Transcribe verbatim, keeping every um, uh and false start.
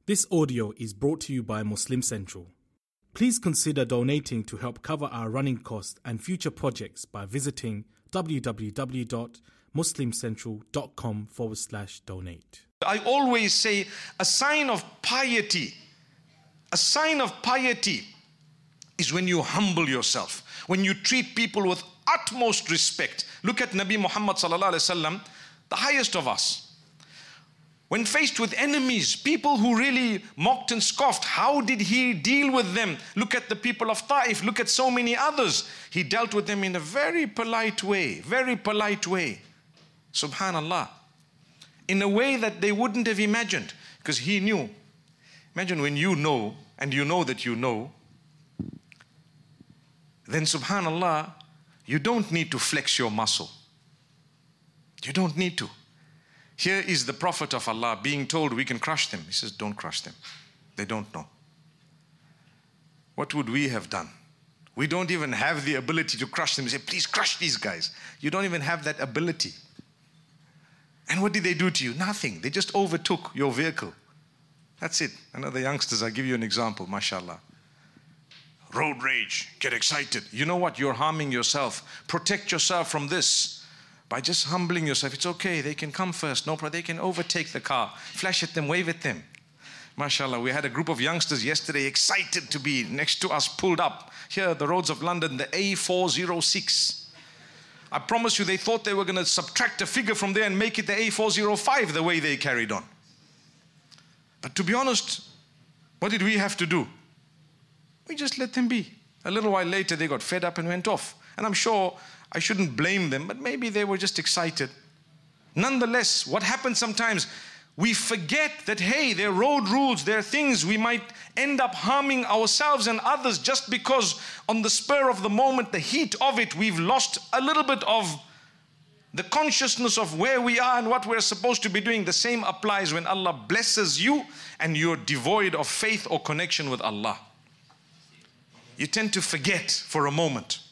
This audio is brought to you by Muslim Central. Please consider donating to help cover our running costs and future projects by visiting www.muslimcentral.com forward slash donate. I always say a sign of piety, a sign of piety is when you humble yourself, when you treat people with utmost respect. Look at Nabi Muhammad sallallahu alaihi wasallam, the highest of us. When faced with enemies, people who really mocked and scoffed, how did he deal with them? Look at the people of Ta'if, look at so many others. He dealt with them in a very polite way, very polite way. Subhanallah. In a way that they wouldn't have imagined, because he knew. Imagine when you know, and you know that you know, then subhanallah, you don't need to flex your muscle. You don't need to. Here is the Prophet of Allah being told we can crush them. He says, don't crush them. They don't know. What would we have done? We don't even have the ability to crush them. We say, please crush these guys. You don't even have that ability. And what did they do to you? Nothing. They just overtook your vehicle. That's it. Another youngsters, I'll give you an example, mashallah. Road rage, get excited. You know what? You're harming yourself. Protect yourself from this. By just humbling yourself, it's okay, they can come first, no problem, they can overtake the car, flash at them, wave at them. MashaAllah, we had a group of youngsters yesterday excited to be next to us, pulled up. Here, the roads of London, the A four oh six. I promise you, they thought they were going to subtract a figure from there and make it the A four oh five the way they carried on. But to be honest, what did we have to do? We just let them be. A little while later, they got fed up and went off. And I'm sure I shouldn't blame them, but maybe they were just excited. Nonetheless, what happens sometimes, we forget that, hey, there are road rules, there are things we might end up harming ourselves and others just because on the spur of the moment, the heat of it, we've lost a little bit of the consciousness of where we are and what we're supposed to be doing. The same applies when Allah blesses you and you're devoid of faith or connection with Allah. You tend to forget for a moment.